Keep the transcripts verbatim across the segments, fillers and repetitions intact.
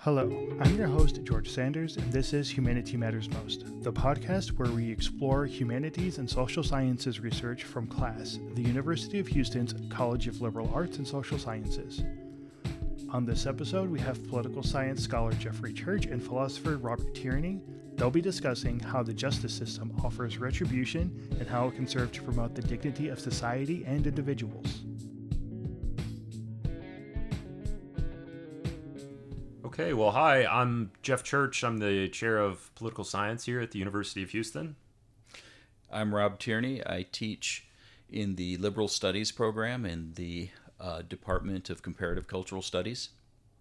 Hello, I'm your host, George Sanders, and this is Humanity Matters Most, the podcast where we explore humanities and social sciences research from CLASS, the University of Houston's College of Liberal Arts and Social Sciences. On this episode, we have political science scholar Jeffrey Church and philosopher Robert Tierney. They'll be discussing how the justice system offers retribution and how it can serve to promote the dignity of society and individuals. Okay, well, hi, I'm Jeff Church. I'm the chair of political science here at the University of Houston. I'm Rob Tierney. I teach in the Liberal Studies program in the uh, Department of Comparative Cultural Studies.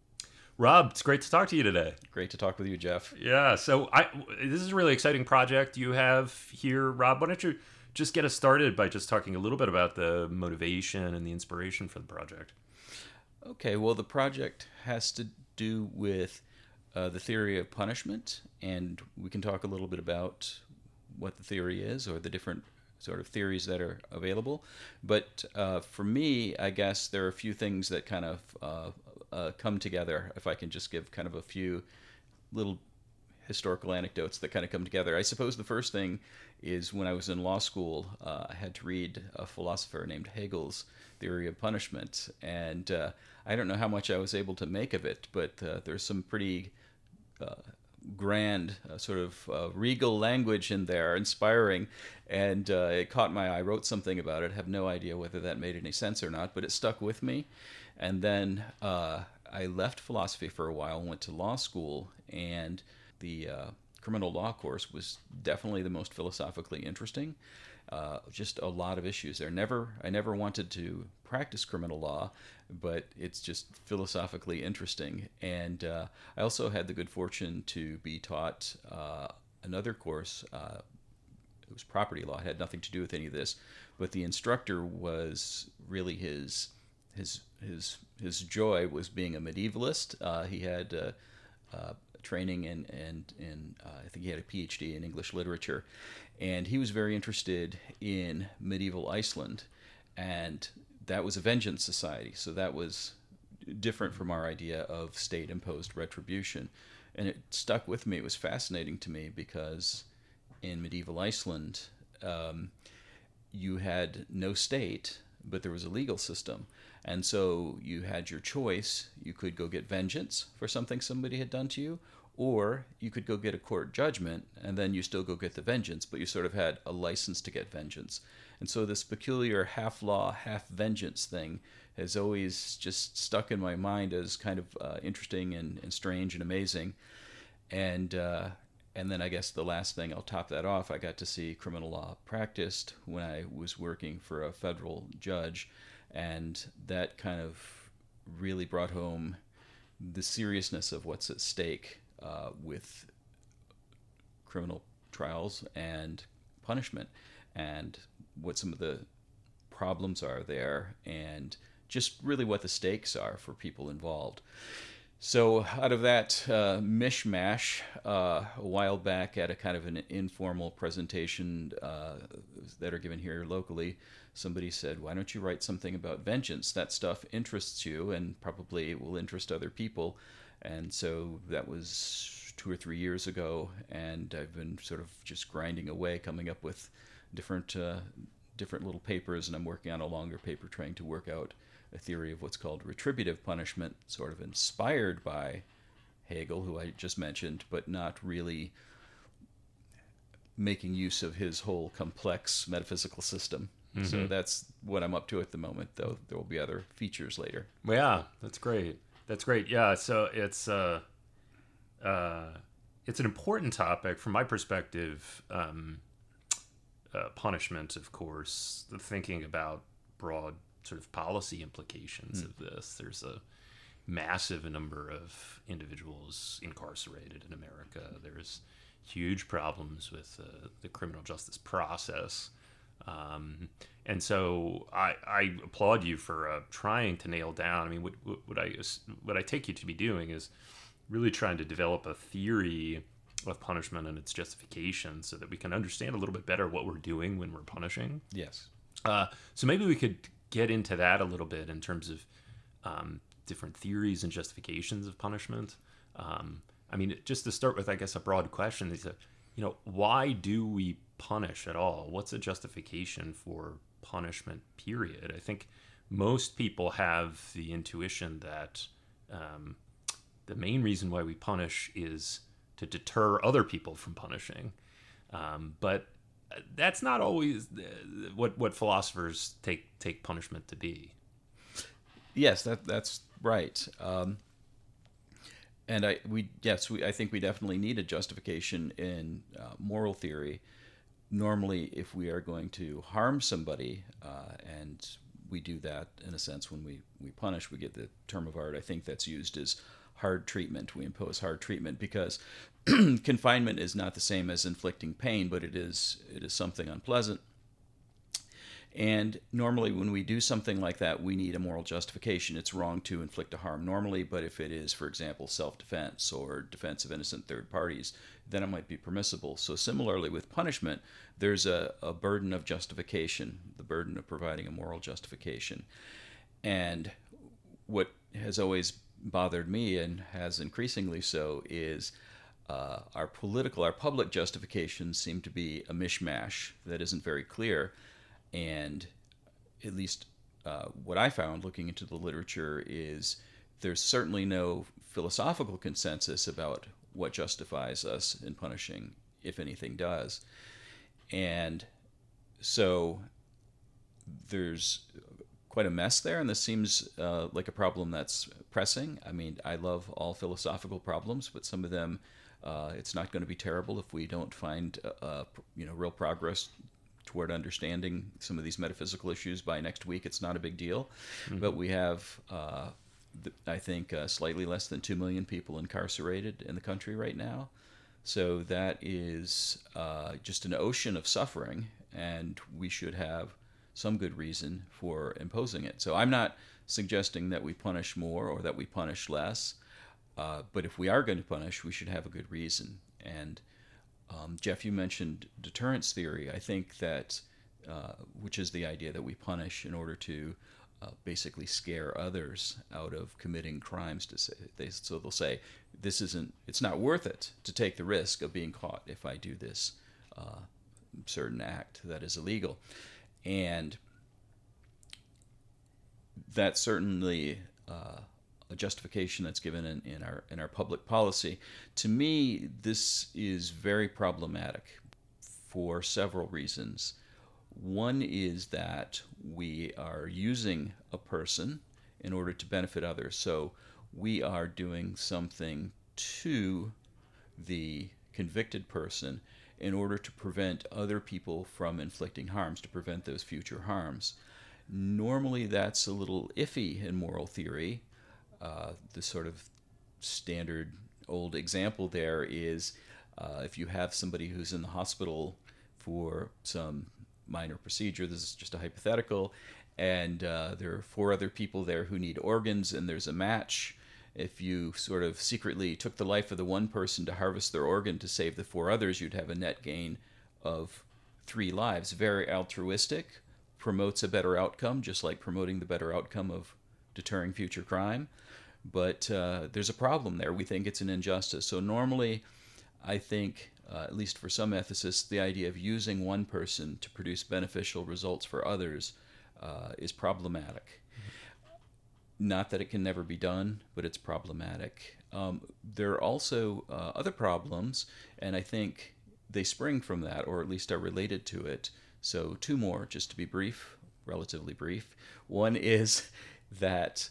Rob, it's great to talk to you today. Great to talk with you, Jeff. Yeah, so I this is a really exciting project you have here, Rob. Why don't you just get us started by just talking a little bit about the motivation and the inspiration for the project? Okay, well, the project has to do with uh, the theory of punishment, and we can talk a little bit about what the theory is or the different sort of theories that are available. But uh, for me, I guess there are a few things that kind of uh, uh, come together, if I can just give kind of a few little historical anecdotes that kind of come together. I suppose the first thing is when I was in law school, uh, I had to read a philosopher named Hegel's Theory of Punishment, and uh, I don't know how much I was able to make of it, but uh, there's some pretty uh, grand, uh, sort of uh, regal language in there, inspiring, and uh, it caught my eye. I wrote something about it. I have no idea whether that made any sense or not, but it stuck with me. And then uh, I left philosophy for a while, went to law school, and the uh, criminal law course was definitely the most philosophically interesting. Uh, just a lot of issues there. Never, I never wanted to practice criminal law, but it's just philosophically interesting. And uh, I also had the good fortune to be taught uh, another course. Uh, it was property law. It had nothing to do with any of this, but the instructor was really his his his his joy was being a medievalist. Uh, he had uh, uh, training in and in, in uh, I think he had a P H D in English literature, and he was very interested in medieval Iceland, and that was a vengeance society. So that was different from our idea of state-imposed retribution, and it stuck with me. It was fascinating to me because in medieval Iceland, um, you had no state, but there was a legal system. And so you had your choice. You could go get vengeance for something somebody had done to you, or you could go get a court judgment, and then you still go get the vengeance, but you sort of had a license to get vengeance. And so this peculiar half-law, half-vengeance thing has always just stuck in my mind as kind of uh, interesting and, and strange and amazing. And uh, and then I guess the last thing, I'll top that off, I got to see criminal law practiced when I was working for a federal judge, and that kind of really brought home the seriousness of what's at stake uh, with criminal trials and punishment, and what some of the problems are there, and just really what the stakes are for people involved. So out of that uh, mishmash, uh, a while back at a kind of an informal presentation uh, that are given here locally, somebody said, why don't you write something about vengeance? That stuff interests you and probably will interest other people. And so that was two or three years ago, and I've been sort of just grinding away, coming up with different uh, different little papers, and I'm working on a longer paper trying to work out a theory of what's called retributive punishment, sort of inspired by Hegel, who I just mentioned, but not really making use of his whole complex metaphysical system. Mm-hmm. So that's what I'm up to at the moment, though there will be other features later. Yeah, that's great. That's great. Yeah, so it's uh, uh, it's an important topic from my perspective. Um, uh, punishment, of course, the thinking about broad sort of policy implications mm. of this. There's a massive number of individuals incarcerated in America. There's huge problems with uh, the criminal justice process. Um, and so I, I applaud you for uh, trying to nail down. I mean, what, what, what I what I take you to be doing is really trying to develop a theory of punishment and its justification so that we can understand a little bit better what we're doing when we're punishing. Yes. Uh, so maybe we could get into that a little bit in terms of um, different theories and justifications of punishment. Um, I mean, just to start with, I guess, a broad question is, that, you know, why do we punish at all? What's a justification for punishment, period? I think most people have the intuition that um, the main reason why we punish is to deter other people from punishing. Um, but that's not always what what philosophers take take punishment to be. Yes, that that's right. Um, and I we yes we I think we definitely need a justification in uh, moral theory. Normally, if we are going to harm somebody, uh, and we do that in a sense when we, we punish, we get the term of art I think that's used as hard treatment. We impose hard treatment because confinement is not the same as inflicting pain, but it is it is something unpleasant. And normally when we do something like that, we need a moral justification. It's wrong to inflict a harm normally, but if it is, for example, self-defense or defense of innocent third parties, then it might be permissible. So similarly with punishment, there's a, a burden of justification, the burden of providing a moral justification. And what has always bothered me, and has increasingly so, is uh, our political, our public justifications seem to be a mishmash that isn't very clear. And at least uh, what I found looking into the literature is there's certainly no philosophical consensus about what justifies us in punishing, if anything does. And so there's quite a mess there, and this seems uh, like a problem that's pressing. I mean, I love all philosophical problems, but some of them, uh, it's not going to be terrible if we don't find uh, uh, you know real progress toward understanding some of these metaphysical issues by next week. It's not a big deal. Mm-hmm. But we have, uh, th- I think, uh, slightly less than two million people incarcerated in the country right now. So that is uh, just an ocean of suffering, and we should have some good reason for imposing it. So I'm not suggesting that we punish more or that we punish less, uh, but if we are going to punish, we should have a good reason. And Um, Jeff, you mentioned deterrence theory. I think that, uh, which is the idea that we punish in order to uh, basically scare others out of committing crimes. To say, they, so they'll say, "This isn't. It's not worth it to take the risk of being caught if I do this uh, certain act that is illegal," and that's certainly Uh, a justification that's given in, in our in our public policy. To me, this is very problematic for several reasons. One is that we are using a person in order to benefit others. So we are doing something to the convicted person in order to prevent other people from inflicting harms, to prevent those future harms. Normally that's a little iffy in moral theory. Uh, the sort of standard old example there is uh, if you have somebody who's in the hospital for some minor procedure, this is just a hypothetical, and uh, there are four other people there who need organs, and there's a match. If you sort of secretly took the life of the one person to harvest their organ to save the four others, you'd have a net gain of three lives. Very altruistic, promotes a better outcome, just like promoting the better outcome of deterring future crime. But uh, there's a problem there. We think it's an injustice. So normally, I think, uh, at least for some ethicists, the idea of using one person to produce beneficial results for others uh, is problematic. Mm-hmm. Not that it can never be done, but it's problematic. Um, there are also uh, other problems, and I think they spring from that, or at least are related to it. So two more, just to be brief, relatively brief. One is that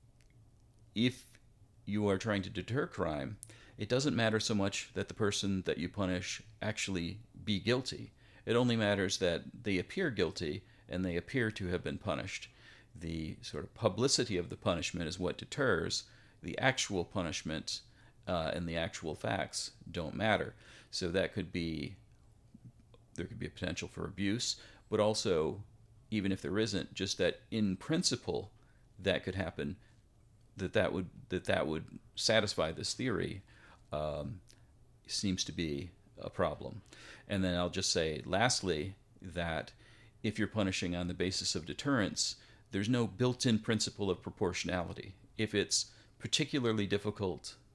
if you are trying to deter crime, it doesn't matter so much that the person that you punish actually be guilty. It only matters that they appear guilty and they appear to have been punished. The sort of publicity of the punishment is what deters. The actual punishment uh, and the actual facts don't matter. So that could be, there could be a potential for abuse, but also, even if there isn't, just that in principle that could happen, that that would that that would satisfy this theory, um, seems to be a problem. And then I'll just say, lastly, that if you're punishing on the basis of deterrence, there's no built-in principle of proportionality. If it's particularly difficult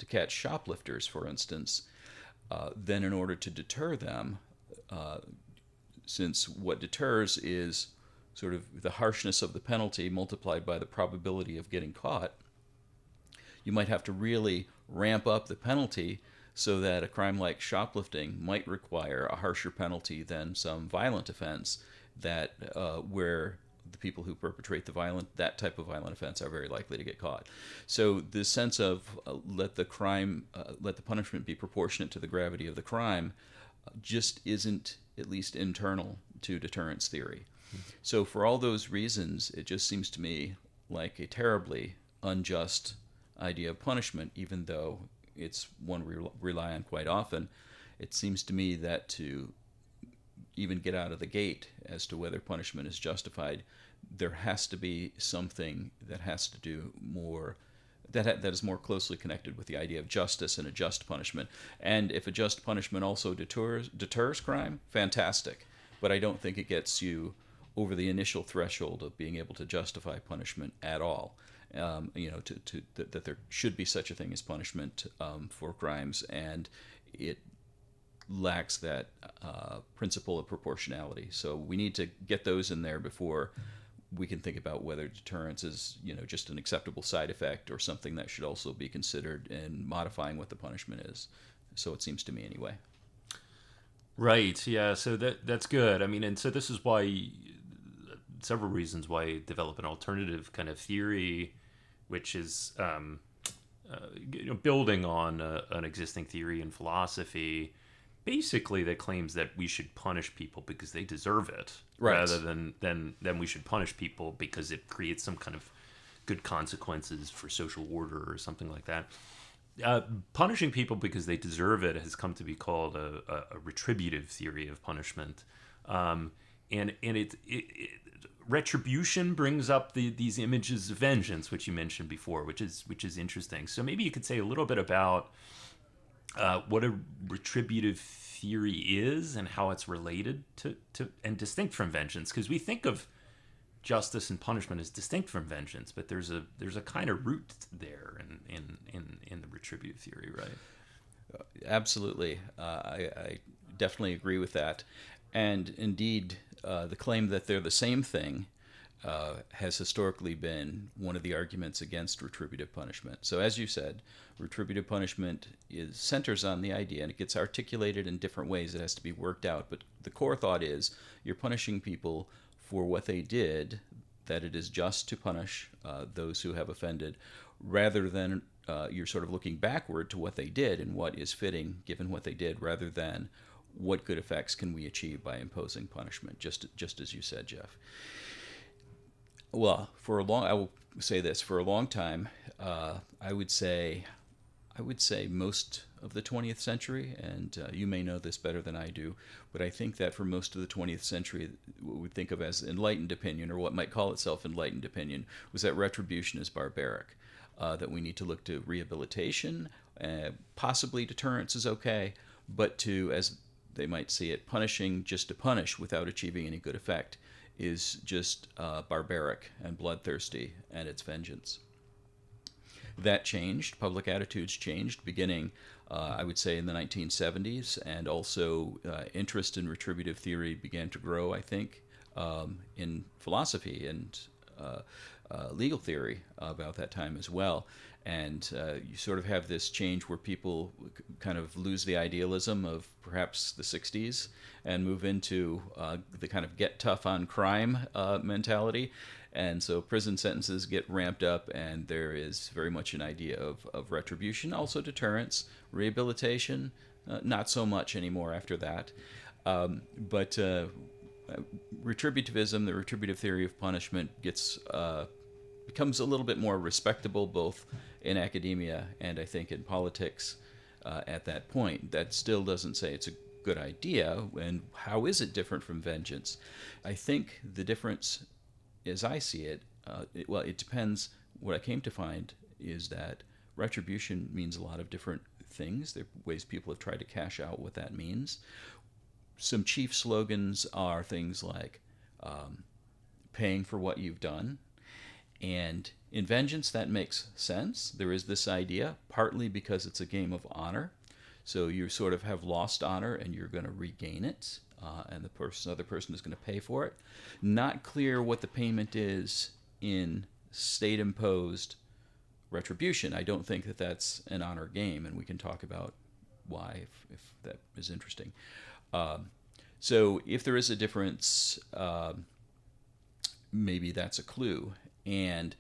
to catch shoplifters, for instance, uh, then in order to deter them, uh, since what deters is sort of the harshness of the penalty multiplied by the probability of getting caught, you might have to really ramp up the penalty so that a crime like shoplifting might require a harsher penalty than some violent offense that uh, where the people who perpetrate the violent that type of violent offense are very likely to get caught. So the sense of uh, let the crime uh, let the punishment be proportionate to the gravity of the crime uh, just isn't, at least internal to deterrence theory. Mm-hmm. So for all those reasons, it just seems to me like a terribly unjust idea of punishment, even though it's one we rely on quite often. It seems to me that to even get out of the gate as to whether punishment is justified, there has to be something that has to do more, that ha- that is more closely connected with the idea of justice and a just punishment. And if a just punishment also deters, deters crime, fantastic. But I don't think it gets you over the initial threshold of being able to justify punishment at all. Um, you know, to, to that, that there should be such a thing as punishment um, for crimes, and it lacks that uh, principle of proportionality. So we need to get those in there before we can think about whether deterrence is, you know, just an acceptable side effect or something that should also be considered in modifying what the punishment is. So it seems to me, anyway. Right. Yeah. So that that's good. I mean, and so this is why several reasons why develop an alternative kind of theory, which is um, uh, you know, building on a, an existing theory in philosophy, basically that claims that we should punish people because they deserve it, right, rather than, than than we should punish people because it creates some kind of good consequences for social order or something like that. Uh, punishing people because they deserve it has come to be called a, a, a retributive theory of punishment, um, and and it, it, it retribution brings up the, these images of vengeance, which you mentioned before, which is which is interesting. So maybe you could say a little bit about uh, what a retributive theory is and how it's related to, to and distinct from vengeance, because we think of justice and punishment as distinct from vengeance, but there's a there's a kind of root there in in in, in the retributive theory, right? Absolutely, uh, I, I definitely agree with that, and indeed, uh, the claim that they're the same thing uh, has historically been one of the arguments against retributive punishment. So, as you said, retributive punishment is centers on the idea, and it gets articulated in different ways. It has to be worked out, but the core thought is you're punishing people for what they did, that it is just to punish uh, those who have offended, rather than uh, you're sort of looking backward to what they did and what is fitting given what they did, rather than what good effects can we achieve by imposing punishment, just just as you said, Jeff. Well, for a long, I will say this, for a long time, uh, I would say, I would say most of the twentieth century, and uh, you may know this better than I do, but I think that for most of the twentieth century, what we think of as enlightened opinion, or what might call itself enlightened opinion, was that retribution is barbaric, uh, that we need to look to rehabilitation, uh, possibly deterrence is okay, but to, as they might see it, punishing just to punish without achieving any good effect is just uh, barbaric and bloodthirsty, and it's vengeance. That changed. Public attitudes changed, beginning, uh, I would say, in the nineteen seventies, and also uh, interest in retributive theory began to grow, I think, um, in philosophy and uh, uh, legal theory about that time as well. And uh, you sort of have this change where people kind of lose the idealism of perhaps the sixties and move into uh, the kind of get tough on crime uh, mentality. And so prison sentences get ramped up, and there is very much an idea of, of retribution, also deterrence, rehabilitation, uh, not so much anymore after that. Um, but uh, retributivism, the retributive theory of punishment, gets uh, becomes a little bit more respectable both in academia and I think in politics uh, at that point. That still doesn't say it's a good idea. And how is it different from vengeance? I think the difference, as I see it, uh, it, well, it depends. What I came to find is that retribution means a lot of different things. There are ways people have tried to cash out what that means. Some chief slogans are things like um, paying for what you've done, and in Vengeance, that makes sense. There is this idea, partly because it's a game of honor. So you sort of have lost honor and you're going to regain it, uh, and the person, other person is going to pay for it. Not clear what the payment is in state-imposed retribution. I don't think that that's an honor game, and we can talk about why if, if that is interesting. Um, so if there is a difference, uh, maybe that's a clue. And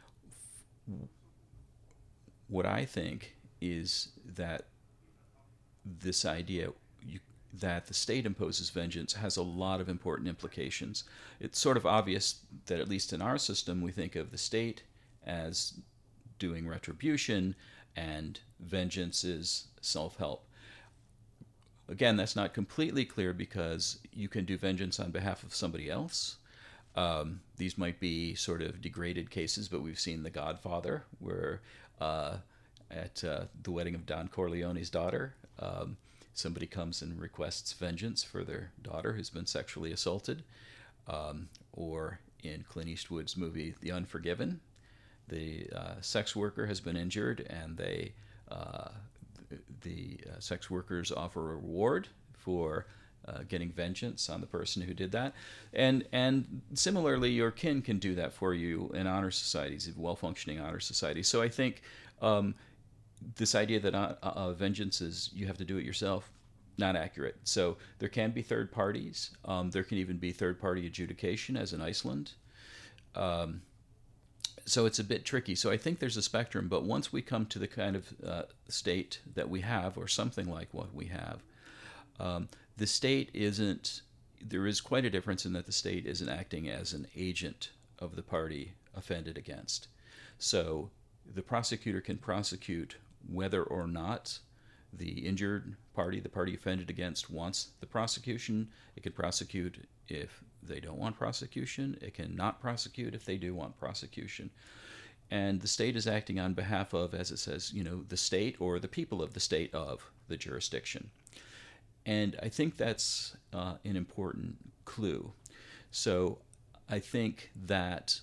what I think is that this idea you, that the state imposes vengeance has a lot of important implications. It's sort of obvious that, at least in our system, we think of the state as doing retribution and vengeance is self-help. Again, that's not completely clear because you can do vengeance on behalf of somebody else. Um, these might be sort of degraded cases, but we've seen The Godfather, where uh, at uh, the wedding of Don Corleone's daughter, um, somebody comes and requests vengeance for their daughter who's been sexually assaulted. Um, or in Clint Eastwood's movie The Unforgiven, the uh, sex worker has been injured, and they uh, the uh, sex workers offer a reward for uh, getting vengeance on the person who did that. And and similarly, your kin can do that for you in honor societies, well-functioning honor societies. So I think um, this idea that uh, uh, vengeance is you have to do it yourself, not accurate. So there can be third parties. Um, there can even be third-party adjudication, as in Iceland. Um, so it's a bit tricky. So I think there's a spectrum, but once we come to the kind of uh, state that we have, or something like what we have, um, the state isn't, there is quite a difference in that the state isn't acting as an agent of the party offended against. So the prosecutor can prosecute whether or not the injured party, the party offended against, wants the prosecution. It can prosecute if they don't want prosecution. It can not prosecute if they do want prosecution. And the state is acting on behalf of, as it says, you know, the state or the people of the state of the jurisdiction. And I think that's uh, an important clue. So I think that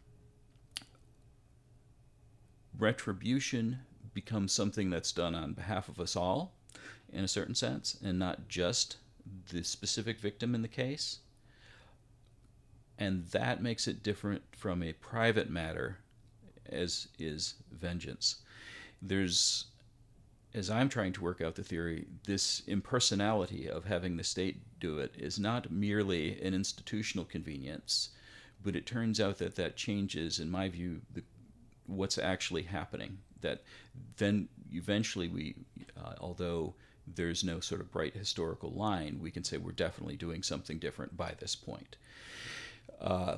retribution becomes something that's done on behalf of us all, in a certain sense, and not just the specific victim in the case. And that makes it different from a private matter, as is vengeance. There's, as I'm trying to work out the theory, this impersonality of having the state do it is not merely an institutional convenience, but it turns out that that changes, in my view, the, what's actually happening. That then eventually we, uh, although there's no sort of bright historical line, we can say we're definitely doing something different by this point. Uh,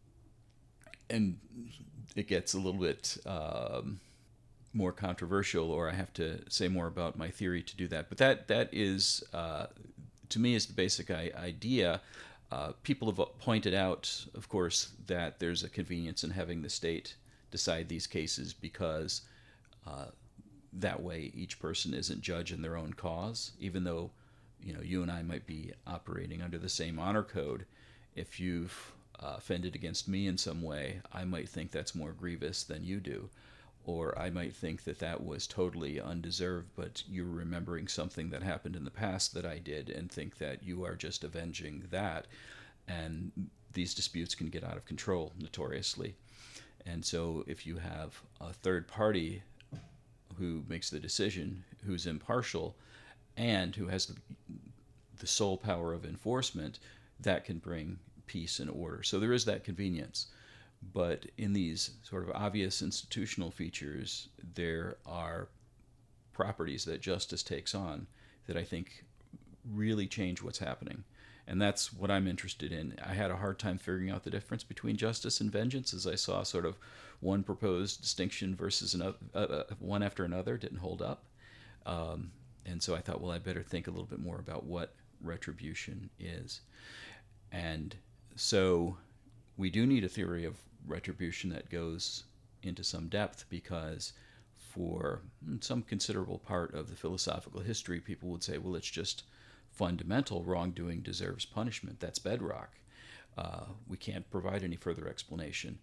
and it gets a little bit um, more controversial, or I have to say more about my theory to do that. But that that is, uh, to me, is the basic I- idea. Uh, people have pointed out, of course, that there's a convenience in having the state decide these cases because uh, that way each person isn't judge in their own cause, even though, you know, you and I might be operating under the same honor code. If you've uh, offended against me in some way, I might think that's more grievous than you do. Or I might think that that was totally undeserved, but you're remembering something that happened in the past that I did and think that you are just avenging that. And these disputes can get out of control notoriously. And so if you have a third party who makes the decision, who's impartial, and who has the, the sole power of enforcement, that can bring peace and order. So there is that convenience. But in these sort of obvious institutional features, there are properties that justice takes on that I think really change what's happening. And that's what I'm interested in. I had a hard time figuring out the difference between justice and vengeance, as I saw sort of one proposed distinction versus another, uh, one after another didn't hold up. Um, and so I thought, well, I better think a little bit more about what retribution is. And so we do need a theory of retribution that goes into some depth, because for some considerable part of the philosophical history, people would say, well, it's just fundamental. Wrongdoing deserves punishment. That's bedrock. Uh, we can't provide any further explanation.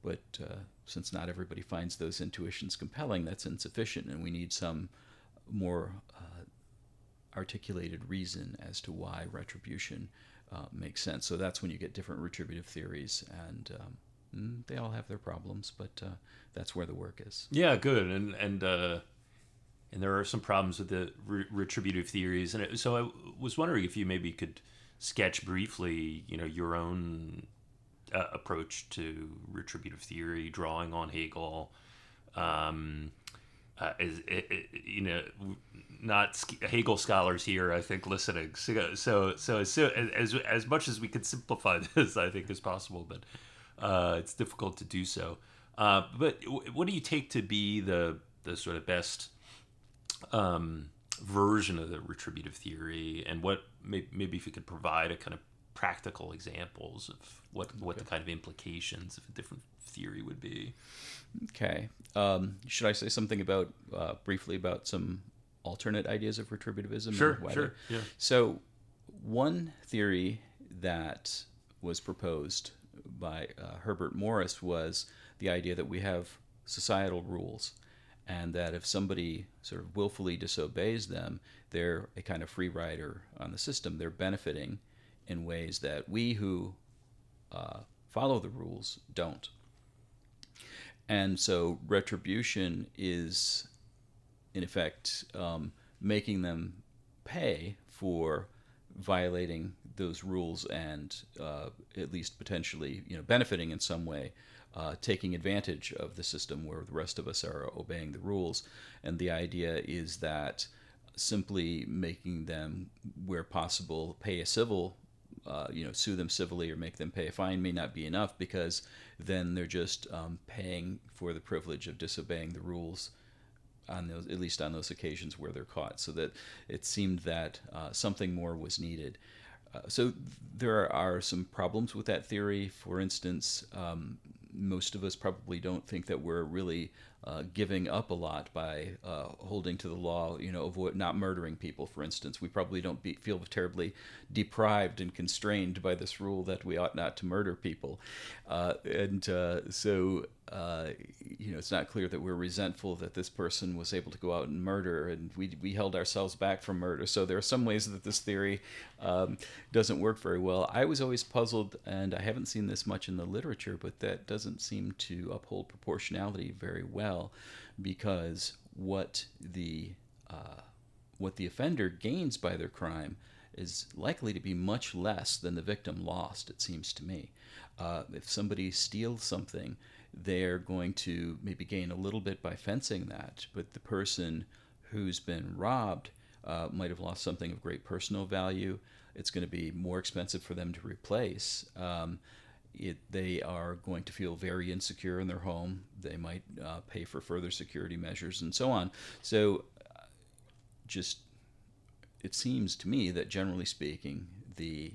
but uh, since not everybody finds those intuitions compelling, that's insufficient, and we need some more uh, articulated reason as to why retribution uh, makes sense. So that's when you get different retributive theories, and um, they all have their problems, but uh, that's where the work is. Yeah, good. And and uh, and there are some problems with the re- retributive theories, and it, so I was wondering if you maybe could sketch briefly, you know, your own uh, approach to retributive theory, drawing on Hegel. Um, uh, is it, it, you know, not Hegel scholars here, I think, listening. So so so as as as much as we can simplify this, I think, is possible, but uh, it's difficult to do so. Uh, but what do you take to be the the sort of best um, version of the retributive theory, and what maybe, maybe if you could provide a kind of practical examples of what what the kind of implications of a different theory would be? Okay. Um, should I say something about uh, briefly about some alternate ideas of retributivism? Sure, sure. Yeah. So one theory that was proposed by uh, Herbert Morris was the idea that we have societal rules, and that if somebody sort of willfully disobeys them, they're a kind of free rider on the system. They're benefiting in ways that we who uh, follow the rules don't. And so retribution is, in effect, um, making them pay for violating those rules, and uh, at least potentially, you know, benefiting in some way, uh, taking advantage of the system where the rest of us are obeying the rules. And the idea is that simply making them, where possible, pay a civil, uh, you know, sue them civilly or make them pay a fine may not be enough, because then they're just um, paying for the privilege of disobeying the rules on those, at least on those occasions where they're caught. So that it seemed that uh, something more was needed. Uh, so there are some problems with that theory. For instance, um, most of us probably don't think that we're really uh, giving up a lot by uh, holding to the law, you know, avoid not murdering people, for instance. We probably don't be, feel terribly deprived and constrained by this rule that we ought not to murder people. Uh, and uh, so, uh, you know, it's not clear that we're resentful that this person was able to go out and murder, and we, we held ourselves back from murder. So there are some ways that this theory um, doesn't work very well. I was always puzzled, and I haven't seen this much in the literature, but that doesn't seem to uphold proportionality very well, because what the uh, what the offender gains by their crime is likely to be much less than the victim lost, it seems to me. Uh, if somebody steals something, they're going to maybe gain a little bit by fencing that, but the person who's been robbed uh, might have lost something of great personal value. It's going to be more expensive for them to replace. Um, It, they are going to feel very insecure in their home. They might uh, pay for further security measures and so on. So uh, just, it seems to me that generally speaking, the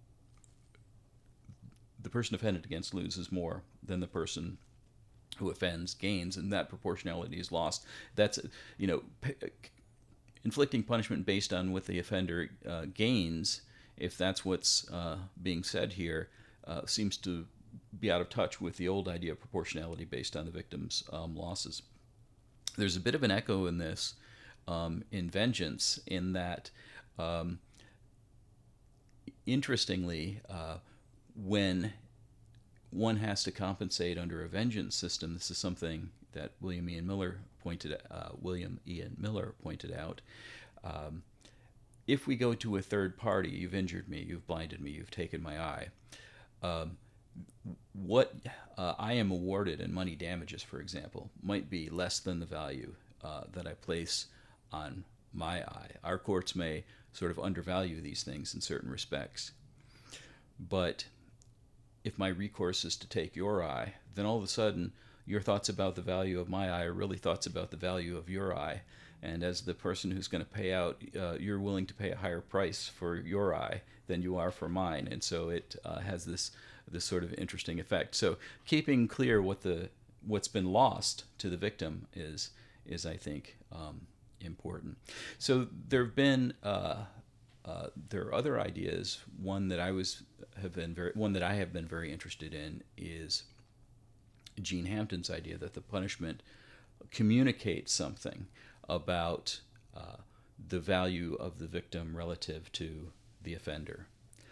the person offended against loses more than the person who offends gains, and that proportionality is lost. That's, you know, p- inflicting punishment based on what the offender uh, gains, if that's what's uh, being said here, Uh, seems to be out of touch with the old idea of proportionality based on the victim's um, losses. There's a bit of an echo in this um, in vengeance, in that, um, interestingly, uh, when one has to compensate under a vengeance system, this is something that William Ian Miller pointed uh, William Ian Miller pointed out. Um, if we go to a third party, you've injured me, you've blinded me, you've taken my eye. Um, what uh, I am awarded in money damages, for example, might be less than the value uh, that I place on my eye. Our courts may sort of undervalue these things in certain respects. But if my recourse is to take your eye, then all of a sudden your thoughts about the value of my eye are really thoughts about the value of your eye. And as the person who's going to pay out, uh, you're willing to pay a higher price for your eye than you are for mine. And so it uh, has this this sort of interesting effect. So keeping clear what the what's been lost to the victim is is I think um, important. So there have been uh, uh, there are other ideas. One that I was have been very one that I have been very interested in is Gene Hampton's idea that the punishment communicates something about uh, the value of the victim relative to the offender.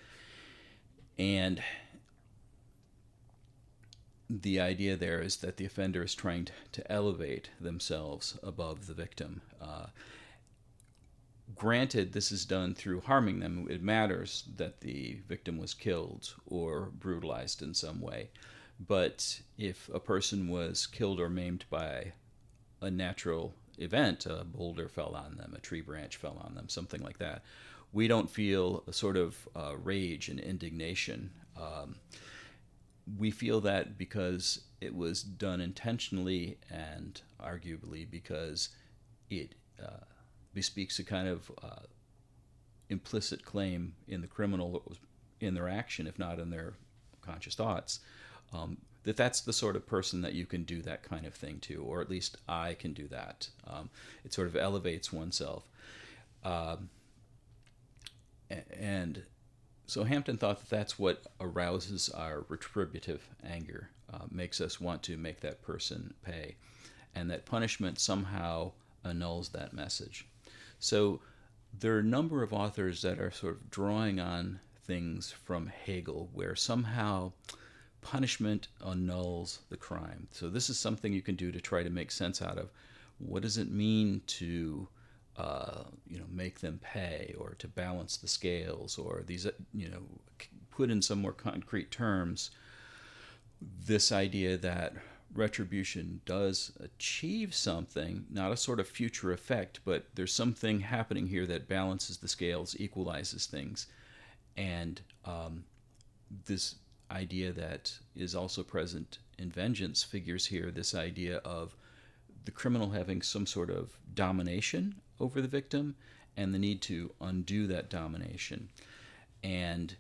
And the idea there is that the offender is trying to, to elevate themselves above the victim. Uh, granted, this is done through harming them. It matters that the victim was killed or brutalized in some way. But if a person was killed or maimed by a natural event, a boulder fell on them, a tree branch fell on them, something like that, we don't feel a sort of uh, rage and indignation. Um, we feel that because it was done intentionally and arguably because it uh, bespeaks a kind of uh, implicit claim in the criminal, in their action, if not in their conscious thoughts, um, that that's the sort of person that you can do that kind of thing to, or at least I can do that. Um, it sort of elevates oneself. Um, and so Hampton thought that that's what arouses our retributive anger, uh, makes us want to make that person pay, and that punishment somehow annuls that message. So there are a number of authors that are sort of drawing on things from Hegel, where somehow punishment annuls the crime. So this is something you can do to try to make sense out of what does it mean to uh, you know, make them pay, or to balance the scales, or these, you know, put in some more concrete terms, this idea that retribution does achieve something, not a sort of future effect, but there's something happening here that balances the scales, equalizes things. And um, this idea that is also present in vengeance figures here, this idea of the criminal having some sort of domination over the victim and the need to undo that domination. And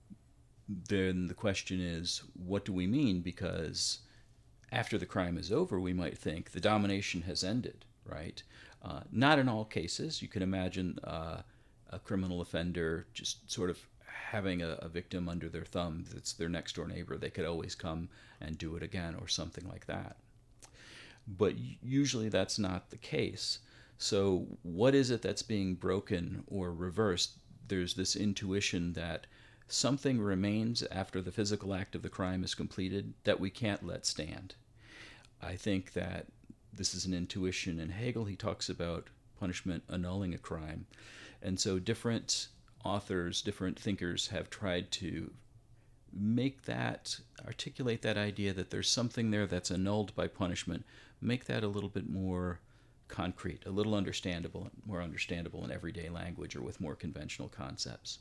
then the question is, what do we mean? Because after the crime is over, we might think the domination has ended, right? Uh, not in all cases. You can imagine uh, a criminal offender just sort of having a, a victim under their thumb that's their next door neighbor. They could always come and do it again, or something like that. But usually that's not the case. So what is it that's being broken or reversed? There's this intuition that something remains after the physical act of the crime is completed that we can't let stand. I think that this is an intuition. In Hegel, he talks about punishment annulling a crime. And so different authors, different thinkers have tried to make that, articulate that idea that there's something there that's annulled by punishment, make that a little bit more concrete, a little understandable, more understandable in everyday language or with more conventional concepts.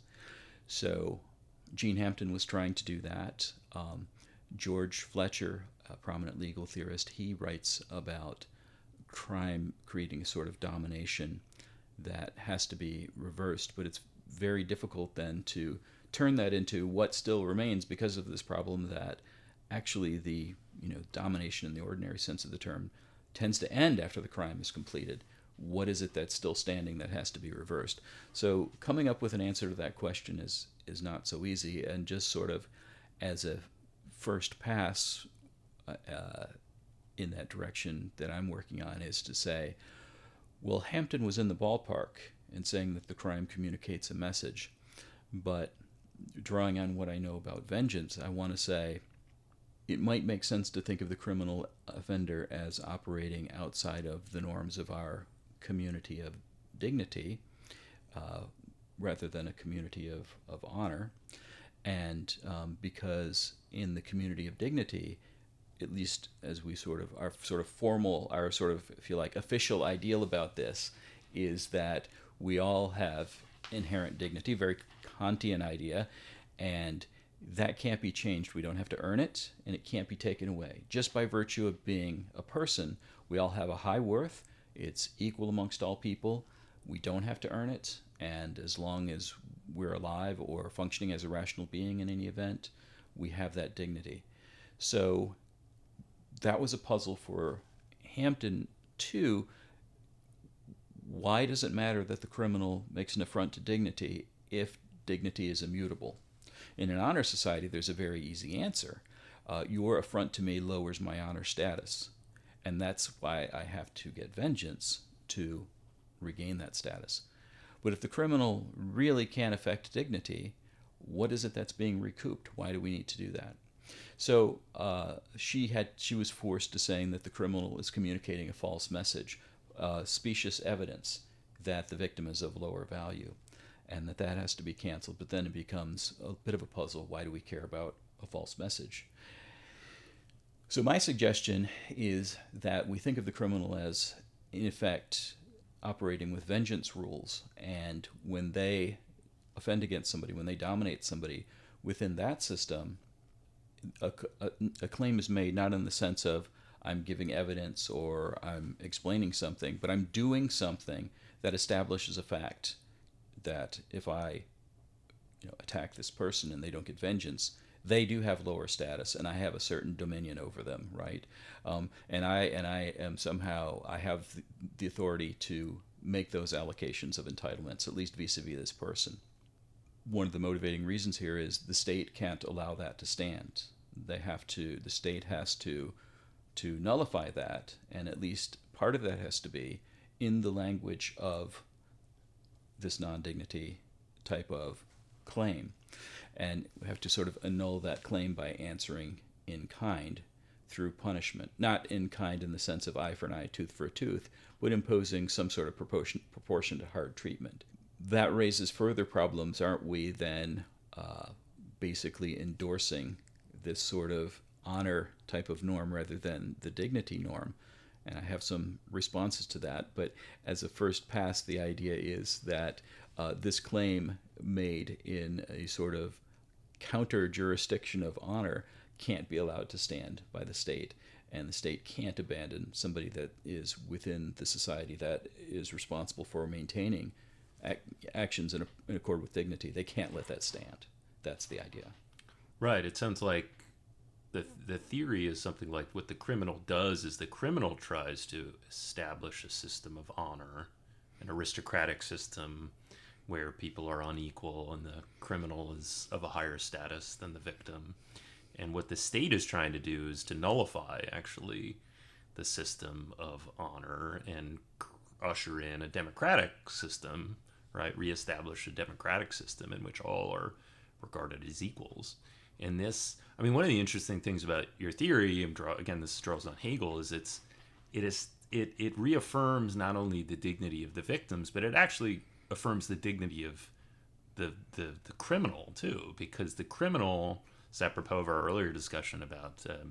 So Gene Hampton was trying to do that. Um, George Fletcher, a prominent legal theorist, he writes about crime creating a sort of domination that has to be reversed, but it's very difficult then to turn that into what still remains, because of this problem that actually the, you know, domination in the ordinary sense of the term tends to end after the crime is completed. What is it that's still standing that has to be reversed? So coming up with an answer to that question is is not so easy, and just sort of as a first pass uh, in that direction that I'm working on is to say, well, Hampton was in the ballpark in saying that the crime communicates a message, but drawing on what I know about vengeance, I want to say it might make sense to think of the criminal offender as operating outside of the norms of our community of dignity, uh, rather than a community of, of honor. And um, because in the community of dignity, at least as we sort of, our sort of formal, our sort of, if you like, official ideal about this is that we all have inherent dignity, very Kantian idea, and that can't be changed. We don't have to earn it, and it can't be taken away. Just by virtue of being a person, we all have a high worth. It's equal amongst all people. We don't have to earn it, and as long as we're alive or functioning as a rational being in any event, we have that dignity. So that was a puzzle for Hampton, too. Why does it matter that the criminal makes an affront to dignity if dignity is immutable? In an honor society, there's a very easy answer. uh, your affront to me lowers my honor status. And that's why I have to get vengeance to regain that status. But if the criminal really can't affect dignity, what is it that's being recouped? Why do we need to do that? So uh, she had she was forced to saying that the criminal is communicating a false message, uh, specious evidence that the victim is of lower value, and that that has to be canceled. But then it becomes a bit of a puzzle. Why do we care about a false message? So my suggestion is that we think of the criminal as, in effect, operating with vengeance rules, and when they offend against somebody, when they dominate somebody, within that system, a, a, a claim is made not in the sense of I'm giving evidence or I'm explaining something, but I'm doing something that establishes a fact that if I you know, attack this person and they don't get vengeance, they do have lower status, and I have a certain dominion over them, right? Um, and I and I am somehow I have the, the authority to make those allocations of entitlements, at least vis-a-vis this person. One of the motivating reasons here is the state can't allow that to stand. They have to. The state has to to nullify that, and at least part of that has to be in the language of this non-dignity type of claim. And we have to sort of annul that claim by answering in kind through punishment. Not in kind in the sense of eye for an eye, tooth for a tooth, but imposing some sort of proportion, proportion to hard treatment. That raises further problems, aren't we, than uh, basically endorsing this sort of honor type of norm rather than the dignity norm. And I have some responses to that, but as a first pass, the idea is that uh, this claim made in a sort of counter jurisdiction of honor can't be allowed to stand by the state, and the state can't abandon somebody that is within the society that is responsible for maintaining ac- actions in, a, in accord with dignity. They can't let that stand. That's the idea. Right. It sounds like the the theory is something like what the criminal does is the criminal tries to establish a system of honor, an aristocratic system where people are unequal and the criminal is of a higher status than the victim. And what the state is trying to do is to nullify, actually, the system of honor and usher in a democratic system, right? Reestablish a democratic system in which all are regarded as equals. And this, I mean, one of the interesting things about your theory, again, this draws on Hegel, is it's, it is, it, it reaffirms not only the dignity of the victims, but it actually affirms the dignity of the, the the criminal too, because the criminal, is apropos of our earlier discussion about um,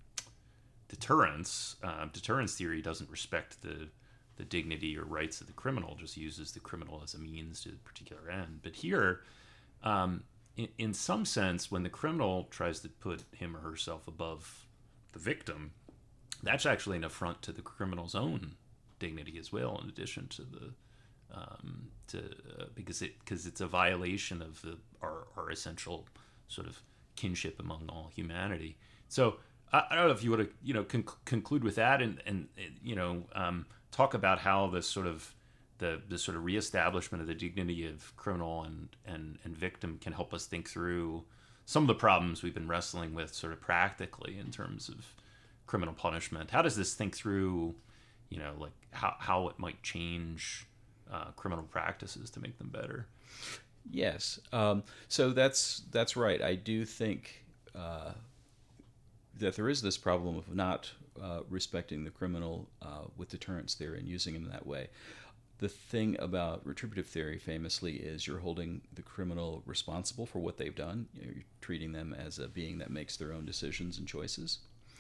deterrence. Uh, deterrence theory doesn't respect the the dignity or rights of the criminal; just uses the criminal as a means to a particular end. But here, um, in, in some sense, when the criminal tries to put him or herself above the victim, that's actually an affront to the criminal's own dignity as well, in addition to the Um, to uh, because it because it's a violation of the our, our essential sort of kinship among all humanity. So I, I don't know if you would you know conc- conclude with that and and you know um, talk about how the sort of the the sort of reestablishment of the dignity of criminal and and and victim can help us think through some of the problems we've been wrestling with sort of practically in terms of criminal punishment. How does this think through, you know, like how how it might change Uh, criminal practices to make them better? Yes. Um, so that's that's right. I do think uh, that there is this problem of not uh, respecting the criminal uh, with deterrence theory and using him that way. The thing about retributive theory, famously, is you're holding the criminal responsible for what they've done. You're treating them as a being that makes their own decisions and choices.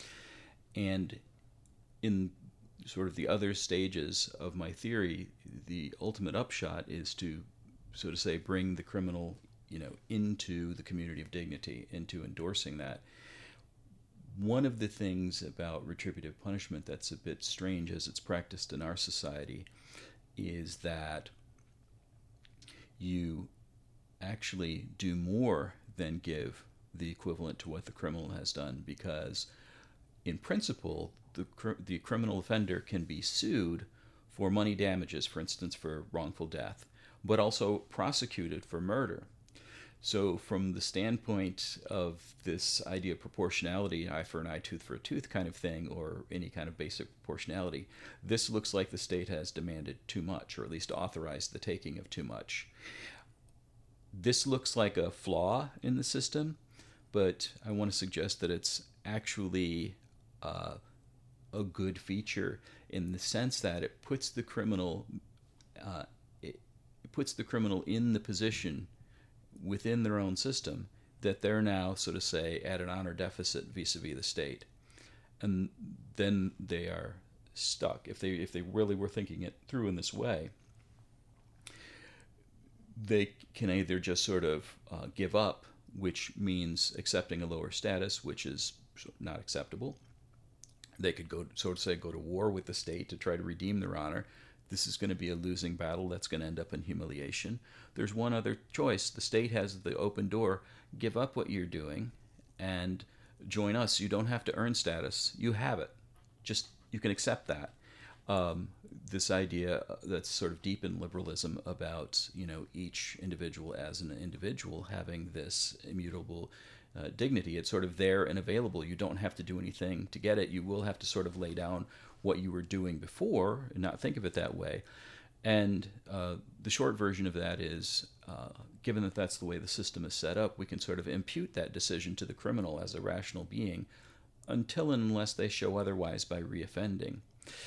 And in sort of the other stages of my theory, the ultimate upshot is to, so to say, bring the criminal, you know, into the community of dignity, into endorsing that. One of the things about retributive punishment that's a bit strange as it's practiced in our society is that you actually do more than give the equivalent to what the criminal has done, because in principle, the the criminal offender can be sued for money damages, for instance, for wrongful death, but also prosecuted for murder. So, from the standpoint of this idea of proportionality, eye for an eye, tooth for a tooth kind of thing, or any kind of basic proportionality, this looks like the state has demanded too much, or at least authorized the taking of too much. This looks like a flaw in the system, but I want to suggest that it's actually uh, a good feature in the sense that it puts the criminal, uh, it, it puts the criminal in the position within their own system that they're now, so to say, at an honor deficit vis-a-vis the state, and then they are stuck. If they if they really were thinking it through in this way, they can either just sort of uh, give up, which means accepting a lower status, which is not acceptable. They could go, so to say, go to war with the state to try to redeem their honor. This is going to be a losing battle that's going to end up in humiliation. There's one other choice. The state has the open door. Give up what you're doing and join us. You don't have to earn status. You have it. Just, you can accept that. Um, this idea that's sort of deep in liberalism about, you know, each individual as an individual having this immutable uh, dignity. It's sort of there and available. You don't have to do anything to get it. You will have to sort of lay down what you were doing before and not think of it that way. And uh, the short version of that is, uh, given that that's the way the system is set up, we can sort of impute that decision to the criminal as a rational being until and unless they show otherwise by reoffending.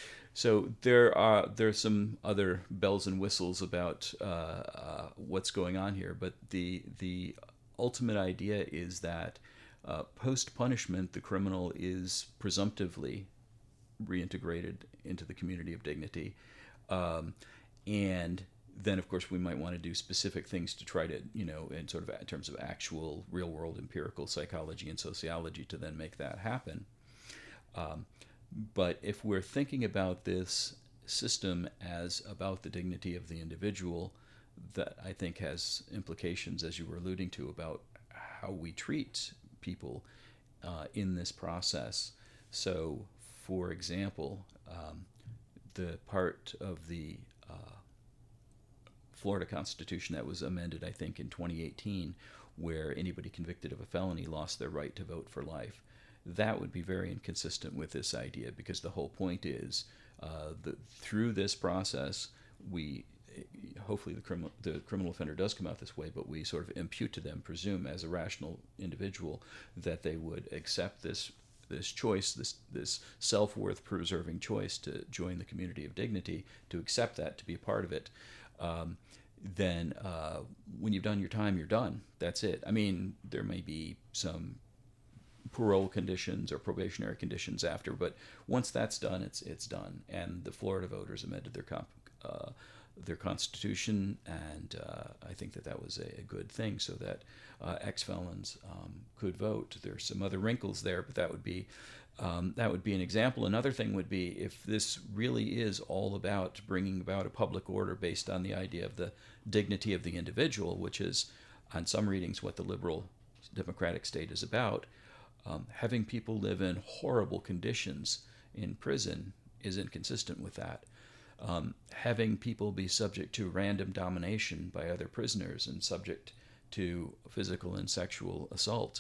So there are there's some other bells and whistles about uh, uh, what's going on here, but the the ultimate idea is that uh, post-punishment, the criminal is presumptively reintegrated into the community of dignity. Um, and then, of course, we might want to do specific things to try to, you know, in sort of in terms of actual real-world empirical psychology and sociology to then make that happen. Um, but if we're thinking about this system as about the dignity of the individual, that I think has implications, as you were alluding to, about how we treat people uh, in this process. So, for example, um, the part of the uh, Florida Constitution that was amended, I think, in twenty eighteen, where anybody convicted of a felony lost their right to vote for life, that would be very inconsistent with this idea, because the whole point is uh, that through this process, we hopefully the criminal the criminal offender does come out this way, but we sort of impute to them, presume as a rational individual, that they would accept this this choice, this this self-worth preserving choice to join the community of dignity, to accept that, to be a part of it. Um, then uh, when you've done your time, you're done. That's it. I mean, there may be some parole conditions or probationary conditions after, but once that's done, it's it's done. And the Florida voters amended their comp, uh, their constitution, and uh, I think that that was a, a good thing, so that uh, ex-felons um, could vote. There's some other wrinkles there, but that would be um, that would be an example. Another thing would be, if this really is all about bringing about a public order based on the idea of the dignity of the individual, which is, on some readings, what the liberal democratic state is about. Um, having people live in horrible conditions in prison is inconsistent with that. Um, having people be subject to random domination by other prisoners and subject to physical and sexual assault,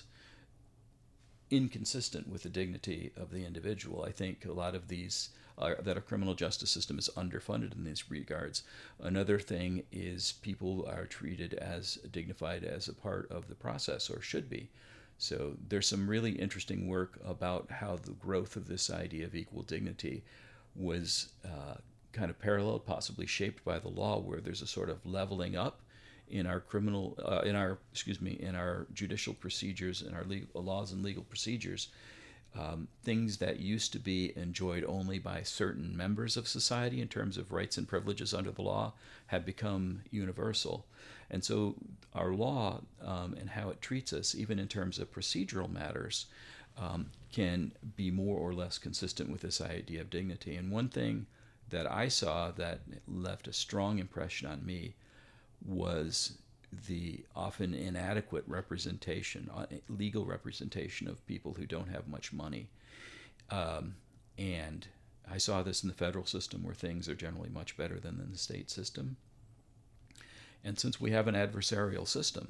inconsistent with the dignity of the individual. I think a lot of these, are, that our criminal justice system is underfunded in these regards. Another thing is people are treated as dignified as a part of the process, or should be. So there's some really interesting work about how the growth of this idea of equal dignity was uh, kind of paralleled, possibly shaped by the law, where there's a sort of leveling up in our criminal, uh, in our, excuse me, in our judicial procedures, in our legal laws and legal procedures. Um, things that used to be enjoyed only by certain members of society in terms of rights and privileges under the law have become universal. And so our law um, and how it treats us, even in terms of procedural matters, um, can be more or less consistent with this idea of dignity. And one thing that I saw that left a strong impression on me was the often inadequate representation, legal representation of people who don't have much money. Um, and I saw this in the federal system, where things are generally much better than in the state system. And since we have an adversarial system,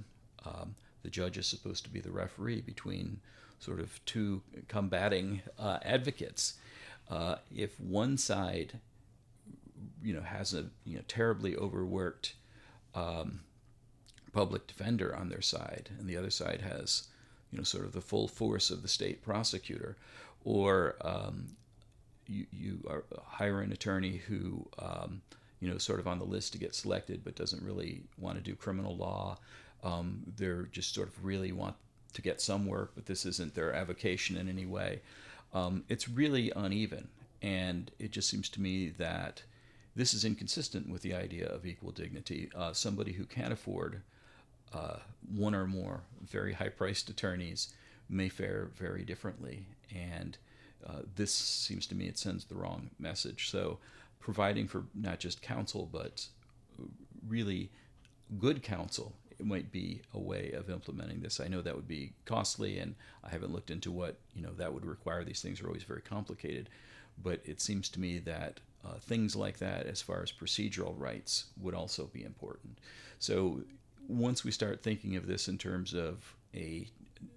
Um, the judge is supposed to be the referee between sort of two combating uh, advocates. Uh, if one side, you know, has a you know terribly overworked um, public defender on their side, and the other side has, you know, sort of the full force of the state prosecutor, or um, you you are, hire an attorney who um, you know sort of on the list to get selected, but doesn't really want to do criminal law. Um, they're just sort of really want to get some work, but this isn't their avocation in any way. Um, it's really uneven, and it just seems to me that this is inconsistent with the idea of equal dignity. Uh, somebody who can't afford uh, one or more very high-priced attorneys may fare very differently, and uh, this seems to me it sends the wrong message. So providing for not just counsel, but really good counsel, it might be a way of implementing this. I know that would be costly, and I haven't looked into what you know that would require. These things are always very complicated, but it seems to me that uh, things like that, as far as procedural rights, would also be important. So once we start thinking of this in terms of a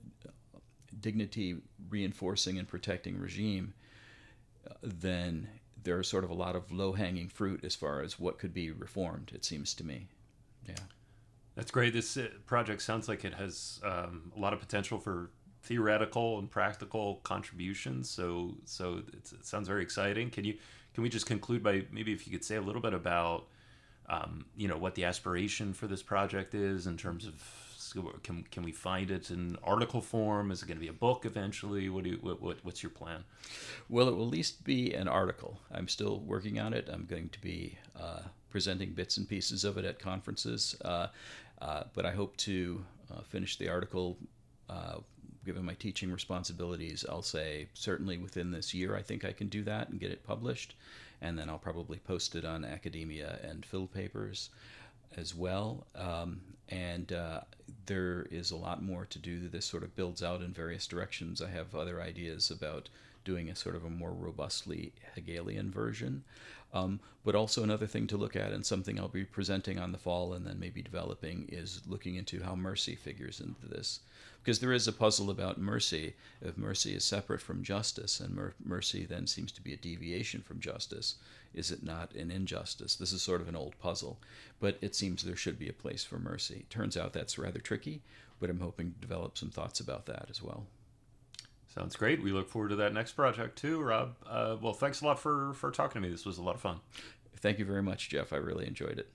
dignity reinforcing and protecting regime, uh, then there are sort of a lot of low-hanging fruit as far as what could be reformed, it seems to me. Yeah. That's great. This uh, project sounds like it has um, a lot of potential for theoretical and practical contributions. So, so it's, it sounds very exciting. Can you, can we just conclude by maybe if you could say a little bit about, um, you know, what the aspiration for this project is in terms of, can can we find it in article form? Is it going to be a book eventually? What do you, what, what what's your plan? Well, it will at least be an article. I'm still working on it. I'm going to be uh, presenting bits and pieces of it at conferences, uh, uh, but I hope to uh, finish the article. Uh, given my teaching responsibilities, I'll say certainly within this year I think I can do that and get it published, and then I'll probably post it on academia and Phil papers as well. Um, and uh, there is a lot more to do. This sort of builds out in various directions. I have other ideas about doing a sort of a more robustly Hegelian version. Um, but also another thing to look at, and something I'll be presenting on the fall and then maybe developing, is looking into how mercy figures into this. Because there is a puzzle about mercy. If mercy is separate from justice, and mer- mercy then seems to be a deviation from justice, is it not an injustice? This is sort of an old puzzle, but it seems there should be a place for mercy. Turns out that's rather tricky, but I'm hoping to develop some thoughts about that as well. Sounds great. We look forward to that next project too, Rob. Uh, well, thanks a lot for, for talking to me. This was a lot of fun. Thank you very much, Jeff. I really enjoyed it.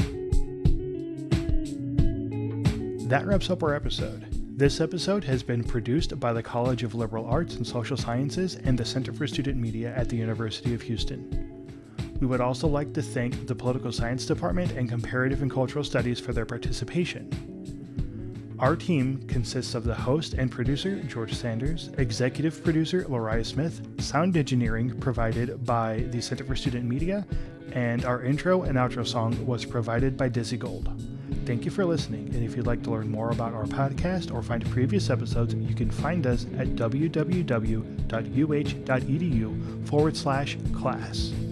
That wraps up our episode. This episode has been produced by the College of Liberal Arts and Social Sciences and the Center for Student Media at the University of Houston. We would also like to thank the Political Science Department and Comparative and Cultural Studies for their participation. Our team consists of the host and producer, George Sanders, executive producer, Loriah Smith, sound engineering provided by the Center for Student Media, and our intro and outro song was provided by Dizzy Gold. Thank you for listening, and if you'd like to learn more about our podcast or find previous episodes, you can find us at www.uh.edu forward slash class.